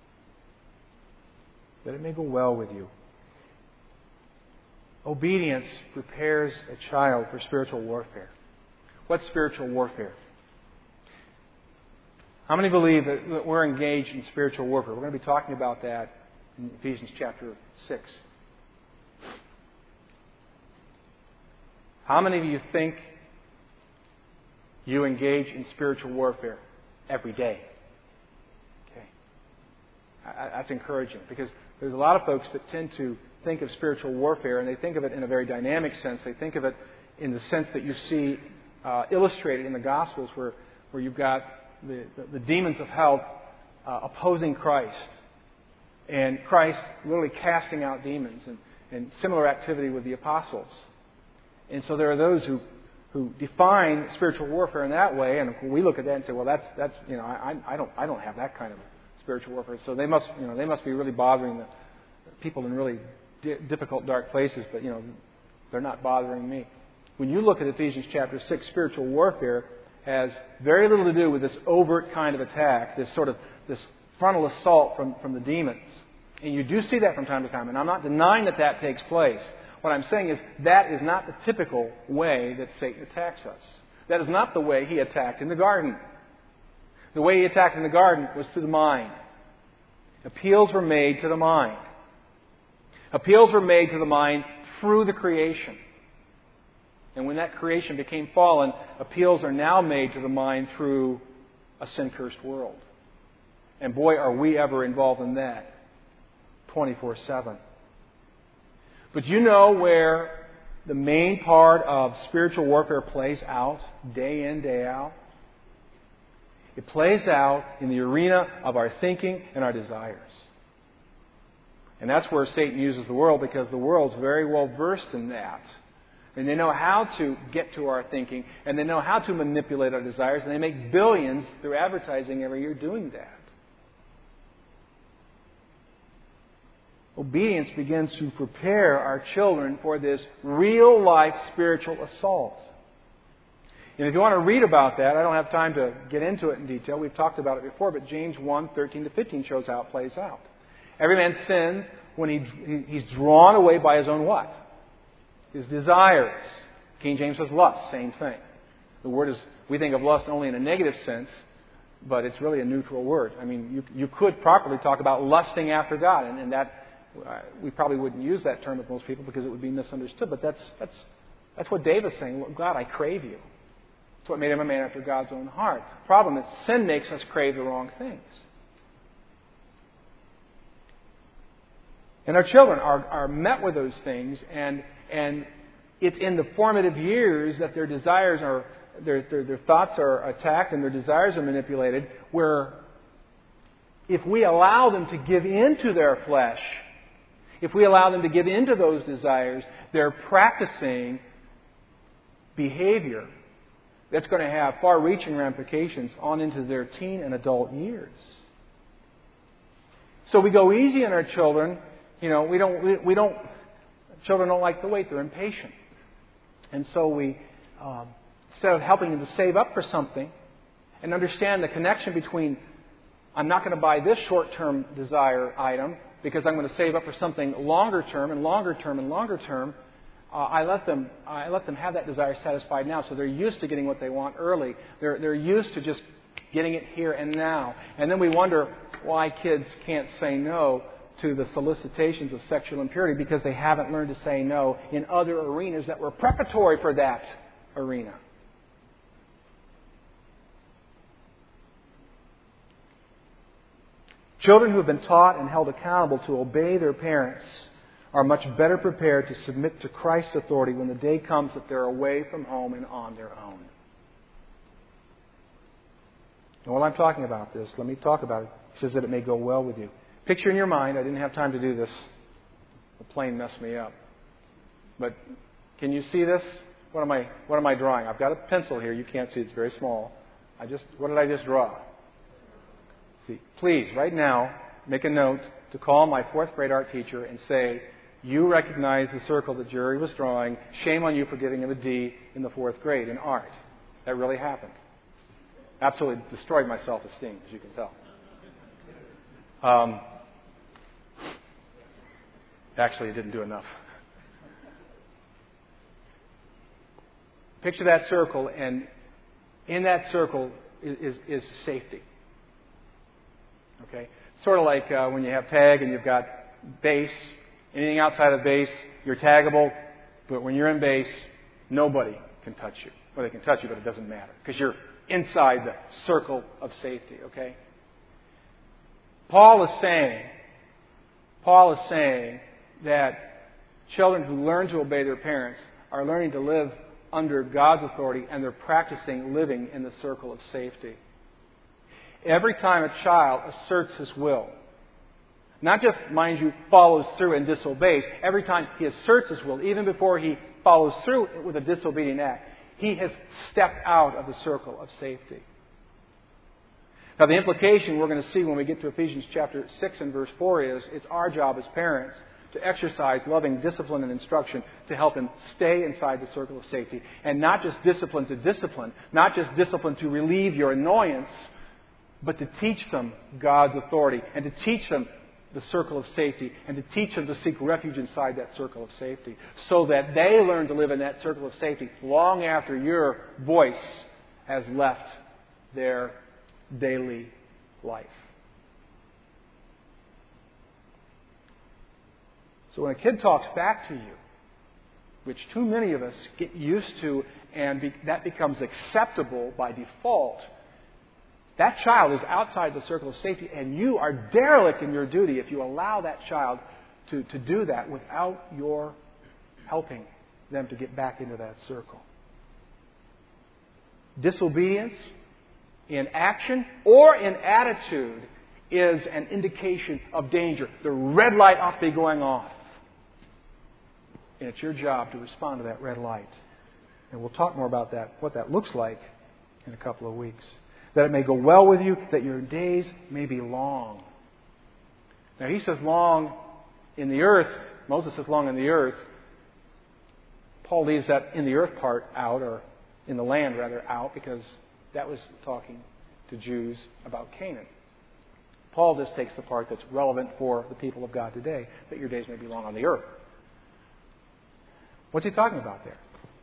Speaker 2: That it may go well with you. Obedience prepares a child for spiritual warfare. What's spiritual warfare? How many believe that we're engaged in spiritual warfare? We're going to be talking about that in Ephesians chapter six. How many of you think you engage in spiritual warfare every day? Okay. That's encouraging, because there's a lot of folks that tend to think of spiritual warfare, and they think of it in a very dynamic sense. They think of it in the sense that you see uh, illustrated in the Gospels, where, where you've got the, the, the demons of hell uh, opposing Christ, and Christ literally casting out demons, and, and similar activity with the apostles. And so there are those who, who define spiritual warfare in that way, and we look at that and say, well, that's that's you know, I, I don't I don't have that kind of spiritual warfare. So they must you know they must be really bothering the people in really di- difficult, dark places, but you know they're not bothering me. When you look at Ephesians chapter six, spiritual warfare has very little to do with this overt kind of attack, this sort of this frontal assault from, from the demons. And you do see that from time to time, and I'm not denying that that takes place. What I'm saying is that is not the typical way that Satan attacks us. That is not the way he attacked in the garden. The way he attacked in the garden was through the mind. Appeals were made to the mind. Appeals were made to the mind through the creation. And when that creation became fallen, appeals are now made to the mind through a sin-cursed world. And boy, are we ever involved in that twenty-four seven. But you know where the main part of spiritual warfare plays out day in, day out? It plays out in the arena of our thinking and our desires. And that's where Satan uses the world, because the world's very well versed in that. And they know how to get to our thinking, and they know how to manipulate our desires, and they make billions through advertising every year doing that. Obedience begins to prepare our children for this real-life spiritual assault. And if you want to read about that, I don't have time to get into it in detail. We've talked about it before, but James one, thirteen to fifteen shows how it plays out. Every man sins when he, he's drawn away by his own what? His desires. King James says lust, same thing. The word is, we think of lust only in a negative sense, but it's really a neutral word. I mean, you, you could properly talk about lusting after God, and, and that we probably wouldn't use that term with most people because it would be misunderstood. But that's that's that's what David's saying. God, I crave you. That's what made him a man after God's own heart. The problem is sin makes us crave the wrong things. And our children are, are met with those things, and and it's in the formative years that their desires are, their, their their thoughts are attacked and their desires are manipulated, where if we allow them to give in to their flesh, if we allow them to give in to those desires, they're practicing behavior that's going to have far-reaching ramifications on into their teen and adult years. So we go easy on our children. You know, we don't, we, we don't, children don't like to wait. They're impatient. And so we, um, instead of helping them to save up for something and understand the connection between, I'm not going to buy this short-term desire item because I'm going to save up for something longer term and longer term and longer term, uh, I let them I let them have that desire satisfied now. So they're used to getting what they want early. They're they're used to just getting it here and now. And then we wonder why kids can't say no to the solicitations of sexual impurity, because they haven't learned to say no in other arenas that were preparatory for that arena. Children who have been taught and held accountable to obey their parents are much better prepared to submit to Christ's authority when the day comes that they're away from home and on their own. And while I'm talking about this, let me talk about it. It says that it may go well with you. Picture in your mind, I didn't have time to do this. The plane messed me up. But can you see this? What am I what am I drawing? I've got a pencil here. You can't see it. It's very small. I just what did I just draw? See, please, right now, make a note to call my fourth grade art teacher and say, you recognize the circle that Jerry was drawing. Shame on you for giving him a D in the fourth grade in art. That really happened. Absolutely destroyed my self-esteem, as you can tell. Um, actually, it didn't do enough. Picture that circle, and in that circle is, is, is safety. Okay? Sort of like uh, when you have tag and you've got base. Anything outside of base, you're taggable. But when you're in base, nobody can touch you. Well, they can touch you, but it doesn't matter because you're inside the circle of safety. Okay? Paul is saying, Paul is saying that children who learn to obey their parents are learning to live under God's authority, and they're practicing living in the circle of safety. Every time a child asserts his will, not just, mind you, follows through and disobeys, every time he asserts his will, even before he follows through with a disobedient act, he has stepped out of the circle of safety. Now, the implication we're going to see when we get to Ephesians chapter six and verse four is it's our job as parents to exercise loving discipline and instruction to help him stay inside the circle of safety. And not just discipline to discipline, not just discipline to relieve your annoyance, but to teach them God's authority and to teach them the circle of safety and to teach them to seek refuge inside that circle of safety so that they learn to live in that circle of safety long after your voice has left their daily life. So when a kid talks back to you, which too many of us get used to and be, that becomes acceptable by default, that child is outside the circle of safety, and you are derelict in your duty if you allow that child to, to do that without your helping them to get back into that circle. Disobedience in action or in attitude is an indication of danger. The red light ought to be going off. And it's your job to respond to that red light. And we'll talk more about that, what that looks like, in a couple of weeks. That it may go well with you, that your days may be long. Now, he says long in the earth. Moses says long in the earth. Paul leaves that in the earth part out, or in the land, rather, out, because that was talking to Jews about Canaan. Paul just takes the part that's relevant for the people of God today, that your days may be long on the earth. What's he talking about there?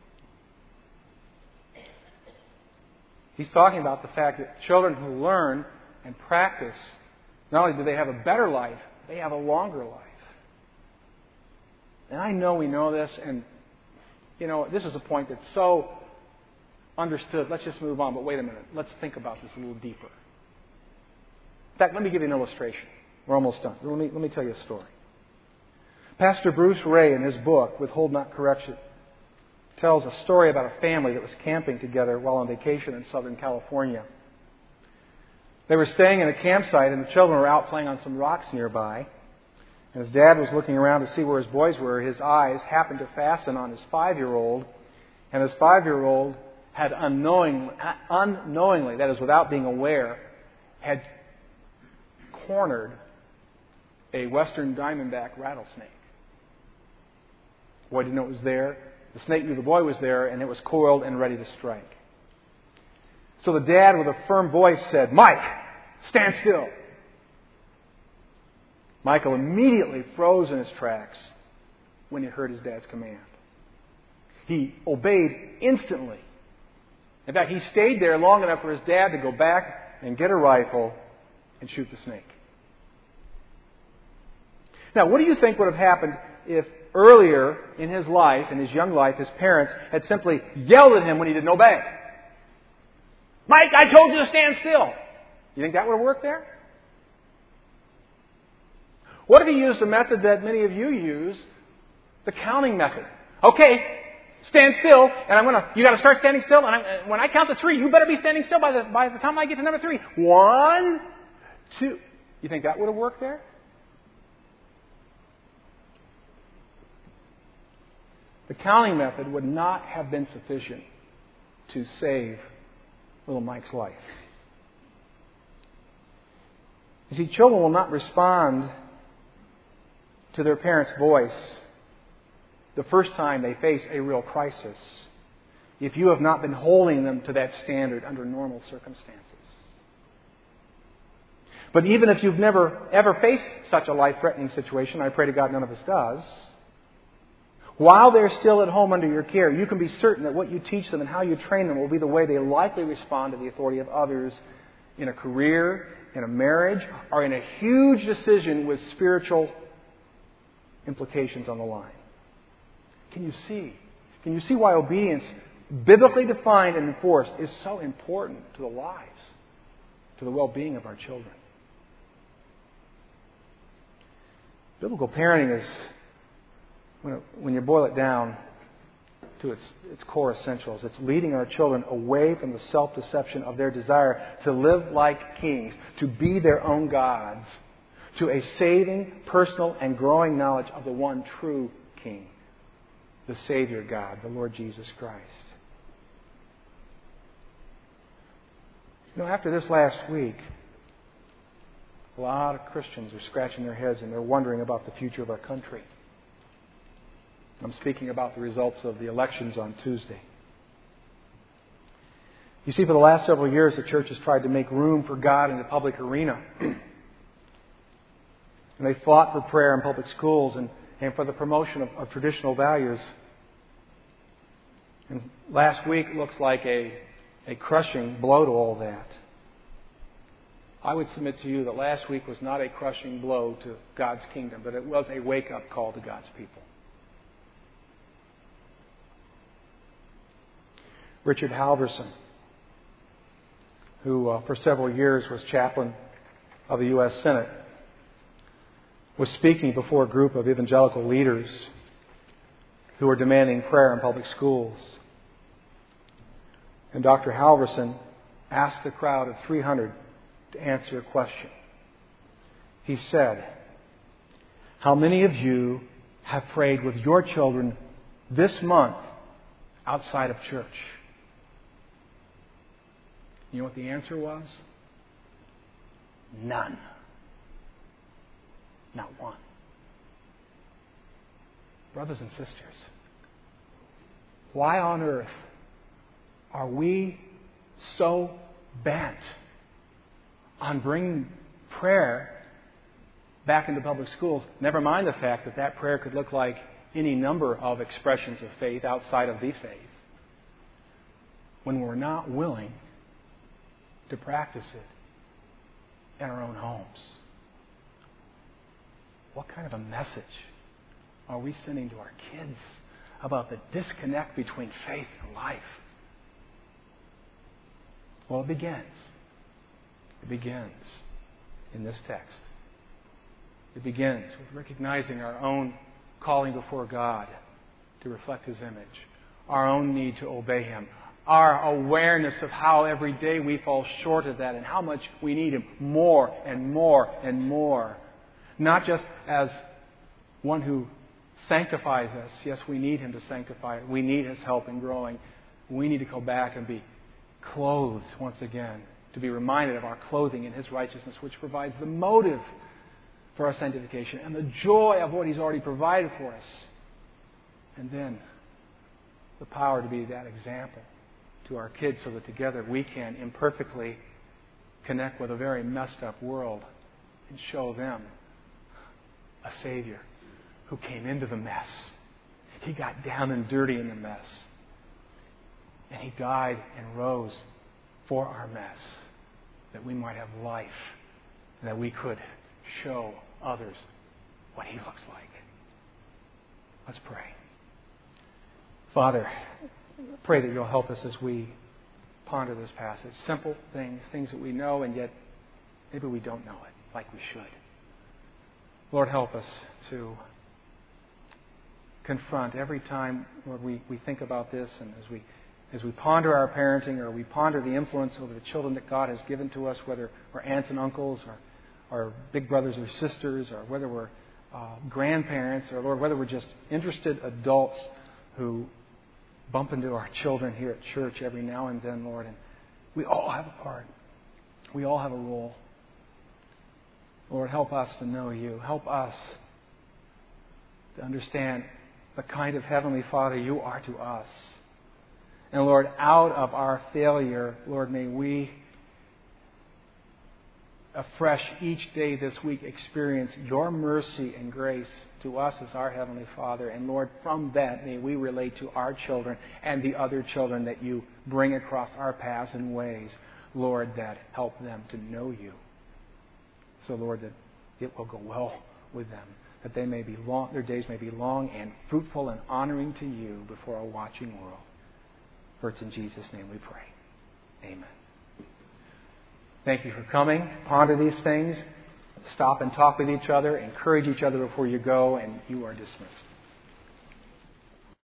Speaker 2: He's talking about the fact that children who learn and practice, not only do they have a better life, they have a longer life. And I know we know this, and, you know, this is a point that's so understood. Let's just move on, but wait a minute. Let's think about this a little deeper. In fact, let me give you an illustration. We're almost done. Let me, let me tell you a story. Pastor Bruce Ray, in his book, Withhold Not Correction, tells a story about a family that was camping together while on vacation in Southern California. They were staying in a campsite, and the children were out playing on some rocks nearby. And his dad was looking around to see where his boys were. His eyes happened to fasten on his five-year-old, and his five-year-old had unknowingly, unknowingly, that is, without being aware, had cornered a western diamondback rattlesnake. The boy didn't know it was there. The snake knew the boy was there, and it was coiled and ready to strike. So the dad, with a firm voice, said, "Mike, stand still." Michael immediately froze in his tracks when he heard his dad's command. He obeyed instantly. In fact, he stayed there long enough for his dad to go back and get a rifle and shoot the snake. Now, what do you think would have happened if earlier in his life, in his young life, his parents had simply yelled at him when he didn't obey? Mike, I told you to stand still. You think that would have worked there? What if he used a method that many of you use, the counting method? Okay, stand still, and I'm gonna. You got to start standing still, and I, when I count to three, you better be standing still by the by the time I get to number three. One, two. You think that would have worked there? The counting method would not have been sufficient to save little Mike's life. You see, children will not respond to their parents' voice the first time they face a real crisis if you have not been holding them to that standard under normal circumstances. But even if you've never ever faced such a life-threatening situation, I pray to God none of us does, while they're still at home under your care, you can be certain that what you teach them and how you train them will be the way they likely respond to the authority of others in a career, in a marriage, or in a huge decision with spiritual implications on the line. Can you see? Can you see why obedience, biblically defined and enforced, is so important to the lives, to the well-being of our children? Biblical parenting is, when, it, when you boil it down to its, its core essentials, it's leading our children away from the self-deception of their desire to live like kings, to be their own gods, to a saving, personal, and growing knowledge of the one true King, the Savior God, the Lord Jesus Christ. You know, after this last week, a lot of Christians are scratching their heads and they're wondering about the future of our country. I'm speaking about the results of the elections on Tuesday. You see, for the last several years, the church has tried to make room for God in the public arena. And they fought for prayer in public schools and, and for the promotion of, of traditional values. And last week looks like a, a crushing blow to all that. I would submit to you that last week was not a crushing blow to God's kingdom, but it was a wake-up call to God's people. Richard Halverson, who uh, for several years was chaplain of the U S Senate, was speaking before a group of evangelical leaders who were demanding prayer in public schools. And Doctor Halverson asked the crowd of three hundred to answer a question. He said, "How many of you have prayed with your children this month outside of church?" You know what the answer was? None. Not one. Brothers and sisters, why on earth are we so bent on bringing prayer back into public schools? Never mind the fact that that prayer could look like any number of expressions of faith outside of the faith, when we're not willing to practice it in our own homes. What kind of a message are we sending to our kids about the disconnect between faith and life? Well, it begins. It begins in this text. It begins with recognizing our own calling before God to reflect His image, our own need to obey Him, our awareness of how every day we fall short of that and how much we need Him more and more and more. Not just as one who sanctifies us. Yes, we need Him to sanctify it. We need His help in growing. We need to go back and be clothed once again, to be reminded of our clothing in His righteousness, which provides the motive for our sanctification and the joy of what He's already provided for us. And then the power to be that example to our kids so that together we can imperfectly connect with a very messed up world and show them a Savior who came into the mess. He got down and dirty in the mess. And He died and rose for our mess, that we might have life, and that we could show others what He looks like. Let's pray. Father, pray that You'll help us as we ponder this passage. Simple things, things that we know, and yet maybe we don't know it like we should. Lord, help us to confront every time, Lord, we, we think about this, and as we as we ponder our parenting, or we ponder the influence over the children that God has given to us, whether we're aunts and uncles, or, or big brothers or sisters, or whether we're uh, grandparents, or Lord, whether we're just interested adults who bump into our children here at church every now and then, Lord, and we all have a part. We all have a role. Lord, help us to know You. Help us to understand the kind of Heavenly Father You are to us. And Lord, out of our failure, Lord, may we afresh each day this week experience Your mercy and grace to us as our Heavenly Father. And Lord, from that may we relate to our children and the other children that You bring across our paths in ways, Lord, that help them to know You. So Lord, that it will go well with them, that they may be long, their days may be long and fruitful and honoring to You before a watching world. For it's in Jesus' name we pray. Amen. Thank you for coming. Ponder these things. Stop and talk with each other. Encourage each other before you go, and you are dismissed.